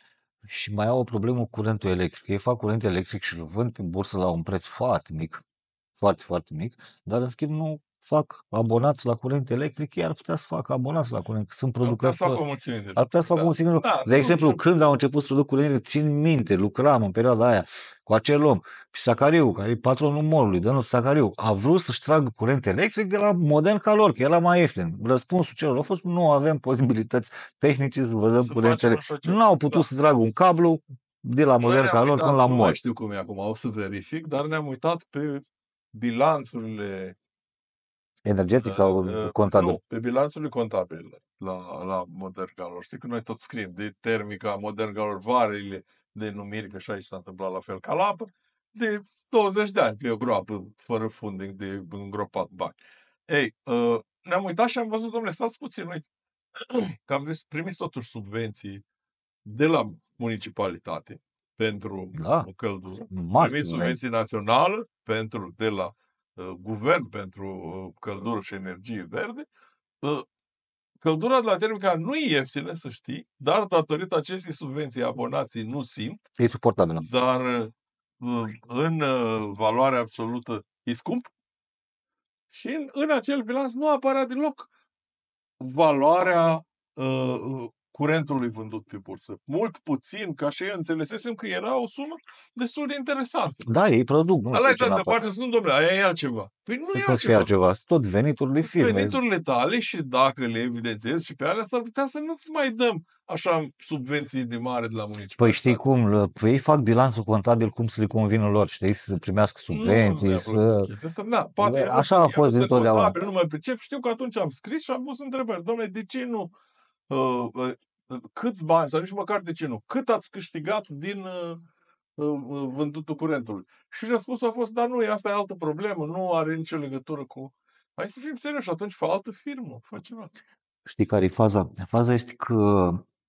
Și mai au o problemă cu curentul electric. Ei fac curent electric și îl vând pe bursă la un preț foarte mic. Foarte, foarte mic. Dar în schimb nu fac abonați la curent electric. Ei ar putea să facă abonați la curent. Că sunt Ar putea să facă producători. o mulțime de Ar putea să facă da. mulțime de lucruri. Da, De exemplu, nu, când au început să produc curent, țin minte, lucram în perioada aia cu acel om. Și Sacariu, care e patronul molului, domnul Sacariu, a vrut să-și tragă curent electric de la Modern Calor, că era mai ieftin. Răspunsul celor a fost, nu avem posibilități tehnice să vă dăm să curent facem electric. așa ceva. Nu au putut Da. să tragă un cablu de la Noi Modern ne-am Calor uitat, până la nu mai mol. știu cum e acum, o să verific, dar ne-am uitat pe bilanțurile Energetic uh, sau uh, contabil? nu, pe bilanțurile contabile la, la Modern Calor. Știi că noi tot scriem de termica Modern Calor, variile de numiri, că și aici s-a întâmplat la fel ca la apă, de douăzeci de ani, că e o groapă fără funding de îngropat bani. Ei, uh, ne-am uitat și am văzut, domnule, stați puțin, noi că am primit totuși subvenții de la municipalitate pentru Da. căldură. Mari Primit subvenții. subvenții naționale pentru, de la uh, guvern pentru uh, căldură și energie verde. Uh, căldura de la termica nu e ieftină, să știi, dar datorită acestei subvenții abonații nu simt, E suportabilă. dar uh, în uh, valoare absolută e scump și în, în acel bilanț nu apărea deloc valoarea uh, uh, curentului vândut pe bursă. Mult puțin, ca și eu înțelesesem că era o sumă destul de interesantă. Da, ei produc, nu Ala știu e ce de n-apare. parte, să nu, domnule, aia e altceva. Păi nu Nu e poți fi altceva. altceva. Sunt tot veniturile firmei. Veniturile tale și dacă le evidențiezi și pe alea, s-ar putea să nu-ți mai dăm așa subvenții de mare de la municipalitate. Păi știi cum, ei fac bilanțul contabil cum să le convină lor, știi, să primească subvenții, nu, să... Asta, da, poate Bă, eu așa nu, a eu fost nu sunt întotdeauna. contabil, nu mă pricep. Știu că atunci am scris și am pus întrebări. Dom'le, de ce nu? Uh, uh, câți bani, sau nici măcar de ce nu? Cât ați câștigat din uh, vândutul curentului. Și răspunsul a fost, dar nu, asta e altă problemă, nu are nicio legătură cu... Hai să fim serioși, atunci fă altă firmă, fă ceva. Știi care e faza? Faza este că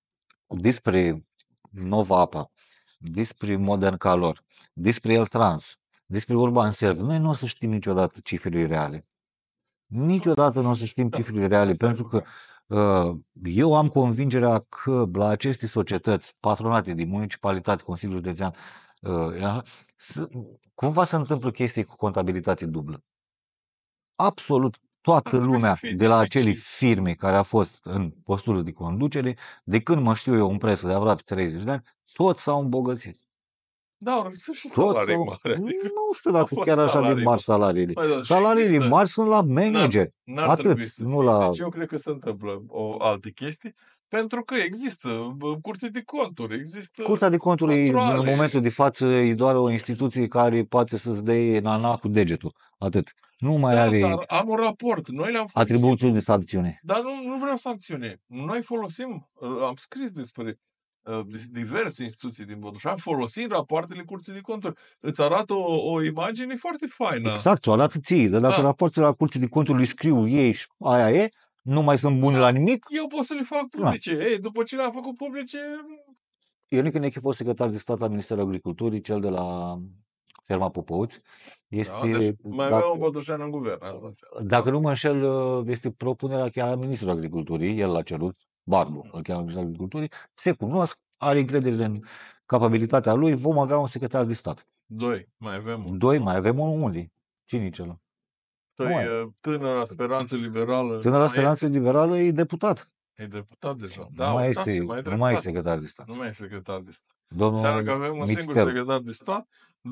despre Nova Apa, despre Modern Calor, despre El Trans, despre Urban Serv, noi nu o să știm niciodată cifrele reale. Niciodată nu o să știm Da, cifrele reale, asta e pentru că păcat. uh, eu am convingerea că la aceste societăți patronate din municipalitate, Consiliul Județean, uh, așa, să- cumva se întâmplă chestii cu contabilitate dublă. Absolut Ar toată trebui să lumea fie de la acele deficit. firme care a fost în postură de conducere, de când mă știu eu în presă de aproape treizeci de ani, toți s-au îmbogățit. Da, sunt și Toți salarii sau mari, adică nu știu au dacă sunt chiar fost așa de salarii mari mari. salariile. Păi da, și Salariile există, mari sunt la n-ar, manageri, n-ar atât, trebui să nu fie. la... Deci eu cred că se întâmplă o alte chestii, pentru că există bă, curte de conturi, există Curtea de conturi, în controale. momentul de față, e doar o instituție care poate să-ți dea nana cu degetul, atât. Nu mai Da, are dar am un raport, noi le-am folosit. atribuții de sancțiune. Dar nu, nu vreau sancțiune. Noi folosim, uh, am scris despre uh, diverse instituții din Botoșani, folosim rapoartele Curții de Conturi. Îți arată o, o imagine foarte faină. Exact, ți-o arată ție, dar dacă Da. rapoartele la Curții de Conturi le scriu ei și aia e, nu mai sunt buni Da. la nimic. Eu pot să le fac publice. Ei, după ce le-am făcut publice, Ionică Neche, fost secretar de stat la Ministerul Agriculturii, cel de la ferma Popăuți, da, este, deci mai dacă, avea un Botoșan în guvern, asta înseamnă. dacă nu mă înșel, este propunerea chiar a Ministrului Agriculturii, el l-a cerut, Barbu, îl cheamă Ministrul Agriculturii, se cunosc, are încredere în capabilitatea lui, vom avea un secretar de stat. Doi, mai avem unul. Doi, mai avem unul unde? Cine-i celălalt? Păi, Mai. uh, tânăra speranță liberală. Tânăra mai Speranță este- Liberală e deputat. E deputat deja. Nu Da, mai uitați, este, mai nu mai e dreptate. secretar de stat. Nu mai e secretar de stat. Înseamnă că Domnul avem un singur Mititelu. secretar de stat,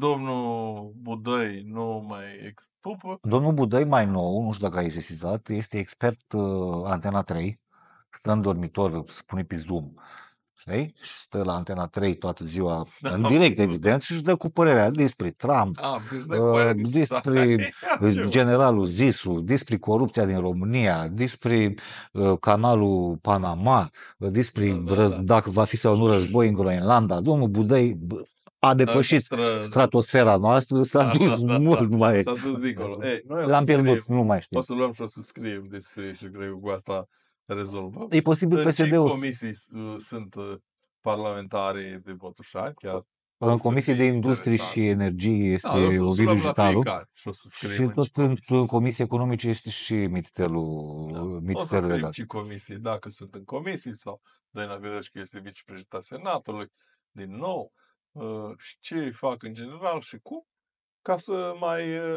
domnul Budăi nu mai expupă. Domnul Budăi, mai nou, nu știu dacă ai sesizat, este expert uh, Antena trei, stă în dormitor, spune pe Zoom, știi? Și stă la Antena trei toată ziua, Da, în am direct, văzut. evident, și își dă cu părerea despre Trump, A, deci de cu aia uh, despre altceva. generalul Zisu, despre corupția din România, despre uh, canalul Panama, uh, despre Da, da, răz- da. dacă va fi sau nu război în Groenlanda. Domnul Budăi b- a depășit Stră- stratosfera noastră, s-a Da, dus da, da, mult da. mai... S-a dus dincolo. Ei, noi o L-am să pierdut, scriem, nu mai știu. o să luăm și o să scriem despre și cred că cu asta rezolvăm. E posibil În ce P S D-ul comisii s- sunt uh, parlamentari de Botoșani, chiar în o să Comisie de fie Industrie interesant. și Energie este Da, o să- o să Ovidiu luăm la Jitaru fiecare și o să scriem și în tot ce în, comisii în sunt. Comisie Economice este și Mititelu, Da. O să Mititelu scriem legat. ce comisii, dacă sunt în comisii sau Doina Gădășcu este vicepreședinta Senatului, din nou, uh, și ce fac în general și cum, ca să mai uh,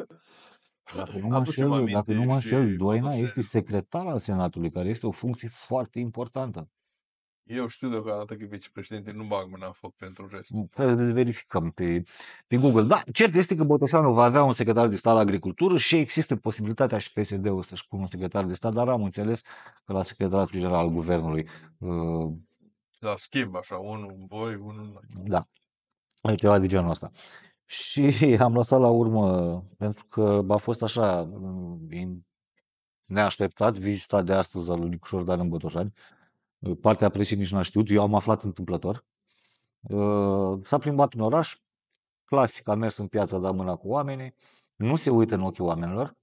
Dacă nu mă aducem înșel, dacă nu mă aminte și înșel, Doina Botoșani. este secretar al Senatului, care este o funcție foarte importantă. Eu știu deocamdată că vicepreședinte nu bag mâna în foc pentru restul. Trebuie să verificăm pe, pe Google. Da, cert este că Botoșanu va avea un secretar de stat la agricultură și există posibilitatea și P S D-ul să-și pună un secretar de stat, dar am înțeles că la secretariatul general al guvernului, uh, La schimb, așa, unul voi, unul noi. da, e ceva de genul ăsta. Și am lăsat la urmă, pentru că a fost așa, mm, neașteptat, vizita de astăzi al lui Nicușor Dan în Botoșani. Partea presiei nici n-a știut, eu am aflat întâmplător. Uh, S-a plimbat în oraș, clasic, a mers în piață, a dat mâna cu oamenii, nu se uită în ochii oamenilor.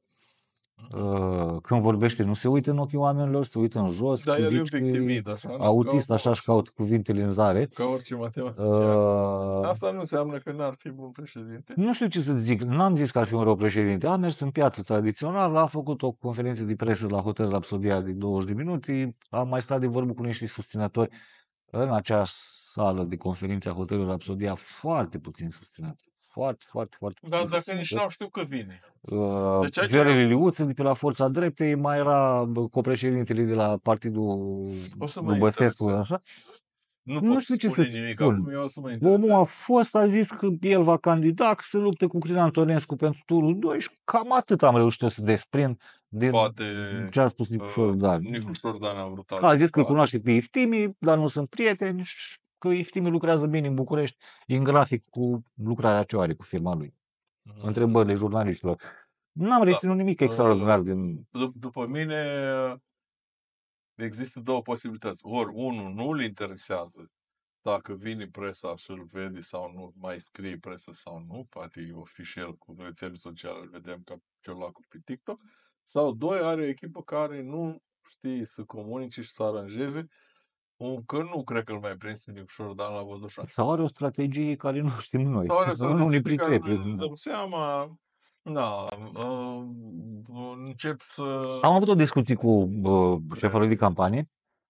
Uh, Când vorbește, nu se uită în ochii oamenilor, se uită în jos, Dar că el e un zici pic că e timid, așa, nu? autist, Ca așa, și orice, caut cuvintele în zare. ca orice matematician. Uh, Asta nu înseamnă că n-ar fi bun președinte. Nu știu ce să zic, n-am zis că ar fi un rău președinte. A mers în piață tradițional, a făcut o conferință de presă la Hotel Rapsodia de douăzeci de minute, a mai stat de vorbă cu niște susținători în acea sală de conferințe a Hotelului Rapsodia, foarte puțin susținători. Foarte, foarte, foarte Dar puțin dacă nici susținători. n-au știut că vine. Uh, Deci aici Viorel eu- Iliuță de pe la Forța Dreptei mai era bă, copreședintele de la partidul O să lui mă Băsescu, intereseze. așa. Nu, Nu pot știu ce spune să-ți nimic spun. acum, eu o să mă Omul a interesez. fost, a zis că el va candida, că se lupte cu Cristian Antonescu pentru turul doi și cam atât am reușit eu să desprind din Poate ce a spus Nicușor uh, Dan. Nicușor Dan a vrut A zis că îl altceva. cunoaște pe Iftimi, dar nu sunt prieteni și că Iftimi lucrează bine în București, e în grafic cu lucrarea ce are cu firma lui. Mhm. Întrebările jurnaliștilor. N-am Da. reținut nimic extraordinar din... Dup- După mine există două posibilități. Ori unul nu îl interesează dacă vine presa și îl vede sau nu, mai scrie presă sau nu, poate e oficial cu rețele sociale, îl vedem ca ciolacul pe TikTok, sau doi, are o echipă care nu știe să comunice și să aranjeze, un, că nu cred că îl mai prins pe Nicușor Dan la Botoșani. Sau are o strategie care nu știm noi. Sau are o Nu ne strategie pe care nu pricepem. ne dăm seama, da, uh, încep să... Am avut o discuție cu uh, șeful de campanie.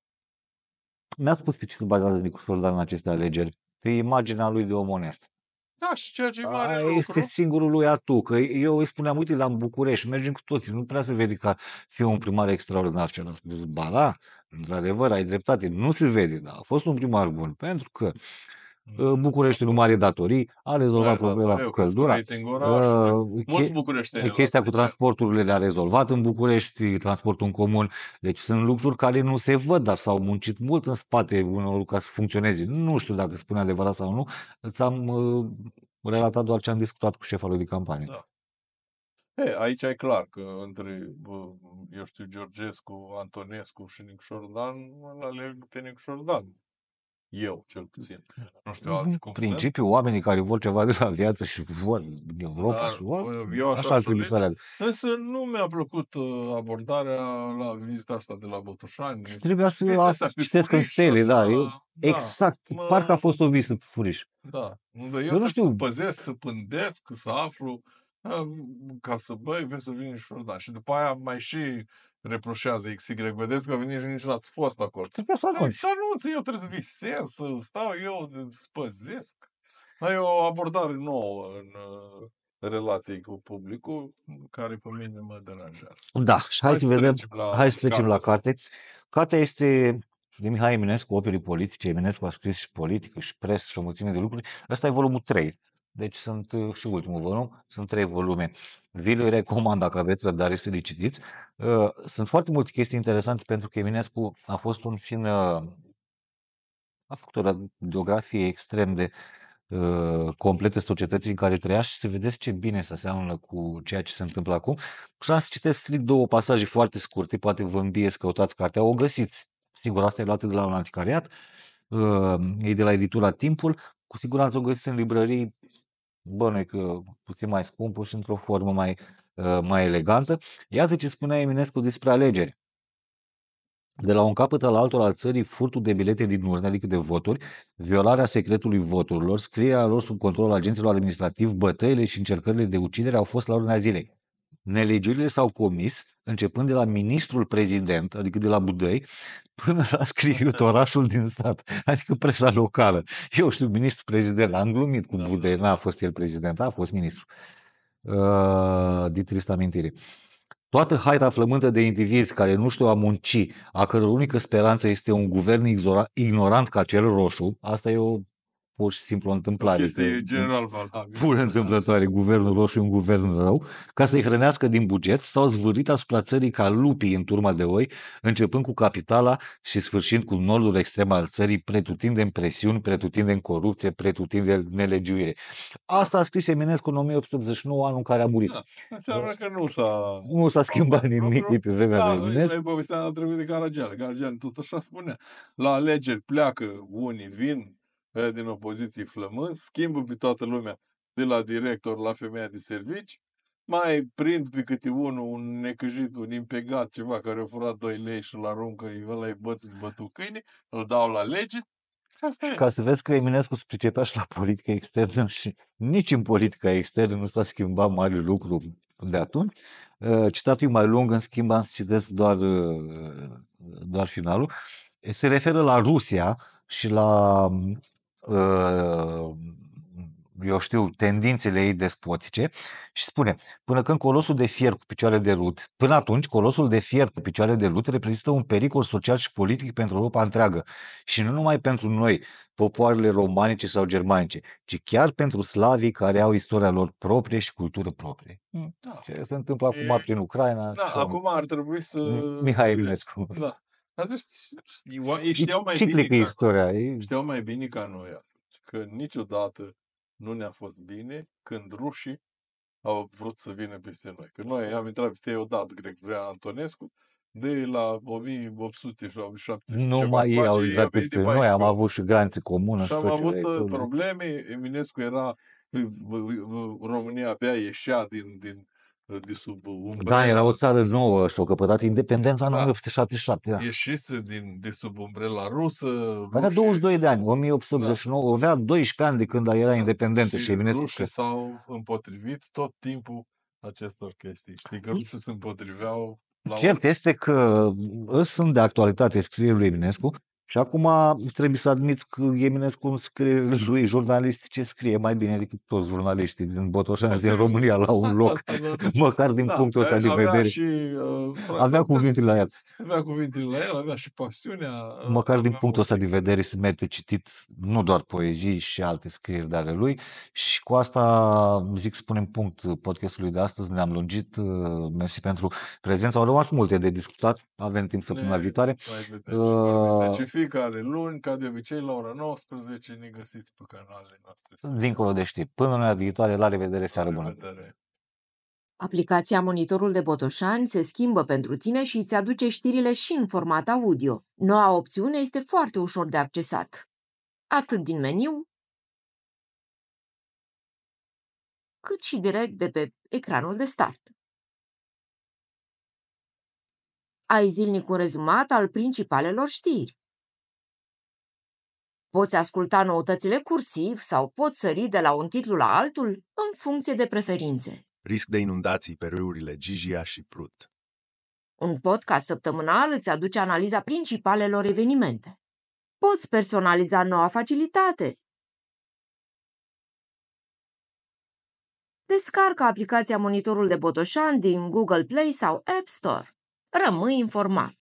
Mi-a spus pe ce se bazează Nicu Dan în aceste alegeri. Pe imaginea lui de om onest. Da, și ceea ce e mare Aia lucru. este singurul lui atu, că eu îi spuneam, uite, la în București, mergem cu toții, nu prea se vede ca fie un primar extraordinar. Și el a spus, ba da, într-adevăr, ai dreptate, nu se vede, dar a fost un primar bun, pentru că uh, Bucureștiul nu are datorii, a rezolvat problema cu căldura, uh, Mulți che- bucureșteni îl chestia cu apreciază. transporturile le-a rezolvat în București, transportul în comun, deci sunt lucruri care nu se văd, dar s-au muncit mult în spate unor ca să funcționeze. Nu știu dacă spune adevărat sau nu, ți-am uh, relatat doar ce am discutat cu șeful lui de campanie. Da. He, aici e clar că între, bă, eu știu, Georgescu, Antonescu și Nicușor Dan, îl aleg pe Nicușor Dan. Eu, cel puțin. Nu știu alții cum sunt. Principiul, oamenii care vor ceva de la viață și vor în Europa Dar, și vor, bă, eu așa așa ar trebui solit. să aleagă. Însă nu mi-a plăcut uh, abordarea la vizita asta de la Botoșani. Trebuia să Chestia asta pe citesc în furiș, stele, așa, da, eu, da, exact, mă- parcă a fost o visă pe furiș. Da. Eu, eu nu trebuie știu. să păzesc, să pândesc, să aflu, uh, ca să, băi, vezi să vine și da. Și după aia mai și reproșează X Y. Vedeți că veniți și nici n-ați fost acolo. Trebuia să Hai, anunți. să anunț, eu trebuie să visez, să stau eu, să păzesc. Ai o abordare nouă în uh, relații cu publicul, care pe mine mă deranjează. Da, și hai, Hai să să vedem, trecem la hai să trecem la cartea asta. carte. Cartea este de Mihai Eminescu, Operii politice. Eminescu a scris și politică și presă și o mulțime de lucruri. Ăsta e volumul trei. Deci sunt uh, și ultimul volum, sunt trei volume. Vi le recomand dacă aveți răbdare să le citiți. Uh, Sunt foarte multe chestii interesante pentru că Eminescu a fost un fin, uh, a făcut o radiografie extrem de uh, complete societății în care trăia și să vedeți ce bine se aseamănă cu ceea ce se întâmplă acum. Și am să citesc strict două pasaje foarte scurte, poate vă îmbie să căutați cartea, o găsiți. Sigur, asta e luată de la un anticariat, uh, e de la editura Timpul, cu siguranță o găsiți în librării, bănuie că puțin mai scumpă și într-o formă mai, uh, mai elegantă. Iată ce spunea Eminescu despre alegeri. De la un capăt al altul al țării, furtul de bilete din urne, adică de voturi, violarea secretului voturilor, scrierea lor sub controlul agenților administrativi, bătăile și încercările de ucidere au fost la ordinea zilei. Nelegiurile s-au comis, începând de la ministrul prezident, adică de la Budăi, până la scriitorașul din stat, adică presa locală. Eu știu, ministrul prezident, am glumit cu Budăi, n-a fost el prezident, a fost ministru. Uh, de tristă amintire. Toată haita flământă de indivizi care nu știu a munci, a căror unică speranță este un guvern ignorant ca cel roșu, asta e o pur și simplu o O întâmplare. chestie general valabilă. Pur întâmplătoare, guvernul roșu e un guvern rău, ca să-i hrănească din buget, s-au zvârlit asupra țării ca lupii în turma de oi, începând cu capitala și sfârșind cu nordul extrem al țării, pretutindeni presiuni, pretutindeni corupție, pretutindeni nelegiuire. Asta a scris Eminescu în o mie opt sute optzeci și nouă, anul în care a murit. Da, înseamnă că nu s-a... Nu s-a schimbat nimic de pe vremea Da, lui Eminescu. noi povesteam la trecut de Caragiale. Caragiale tot așa spunea. La alegeri pleacă unii, vin ăia din opoziție flămânzi, schimbă pe toată lumea de la director la femeia de servici, mai prind pe câte unul, un necăjit, un impegat, ceva care a furat doi lei și îl aruncă, ăla-i băț, bătut câine, îl dau la lege. Și asta Și e. ca să vezi că Eminescu se pricepea și la politică externă și nici în politica externă nu s-a schimbat mare lucru de atunci. Citatul e mai lung, în schimb am să citesc doar, doar finalul. Se referă la Rusia și la, eu știu, tendințele ei despotice și spune, până când colosul de fier cu picioare de lut, până atunci colosul de fier cu picioare de lut reprezintă un pericol social și politic pentru Europa întreagă și nu numai pentru noi, popoarele romanice sau germanice, ci chiar pentru slavii care au istoria lor proprie și cultură proprie. Da. Ce se întâmplă E- acum prin Ucraina? Da, acum ar trebui să... Mihai Eminescu. Da. Ar trebui să știu, ei știau mai E bine ciclică ca, istoria. E... știau mai bine ca noi atunci, că niciodată nu ne-a fost bine când rușii au vrut să vină peste noi. Că noi am intrat peste ei odată, cred că vrea Antonescu, de la o mie opt sute șapte sute ceva Numai ei au încoace, ei au izat venit din peste noi, am paisprezece avut și granițe comună și și am tot ce avut vrei uh, tu, da. probleme. Eminescu era, România abia ieșea din, din, de sub umbrela. Da, era o țară nouă și-o căpătat independența în Da. o mie opt sute șaptezeci și șapte. Da. Ieșise din, de sub umbrela rusă, Avea rușii, douăzeci și doi de ani, o mie opt sute optzeci și nouă, avea doisprezece ani de când era independentă și și Eminescu. rușii s-au împotrivit tot timpul acestor chestii. Știi că rușii se împotriveau la Cert orice. este că ă, sunt de actualitate scrierile lui Eminescu și acum trebuie să admiți că Eminescu în scrierile lui jurnalistice scrie mai bine decât toți jurnaliștii din Botoșani și din Posibil. România la un loc, Da, da, da. măcar din Da, punctul ăsta de avea vedere. și, uh, Avea cuvintele la el. avea cuvintele la el, avea și pasiunea. Măcar din avea punctul ăsta de muzică. vedere se merită citit nu doar poezii și alte scrieri de ale lui și cu asta zic să punem punct podcastului de astăzi, ne-am lungit, mersi pentru prezență, au rămas multe de discutat, avem timp săptămâna Ne viitoare. mai vedem și vorbim. Deci Uh, în fiecare luni, ca de obicei, la ora nouăsprezece, ne găsiți pe canalele noastre. dincolo de știri. Până luna viitoare, la revedere, La seară bună! revedere! Aplicația Monitorul de Botoșani se schimbă pentru tine și îți aduce știrile și în format audio. Noua opțiune este foarte ușor de accesat, atât din meniu, cât și direct de pe ecranul de start. Ai zilnic un rezumat al principalelor știri. Poți asculta noutățile cursiv sau poți sări de la un titlu la altul în funcție de preferințe. Risc de inundații pe râurile Gigea și Prut. Un podcast săptămânal îți aduce analiza principalelor evenimente. Poți personaliza noua facilitate. Descarcă aplicația Monitorul de Botoșani din Google Play sau App Store. Rămâi informat.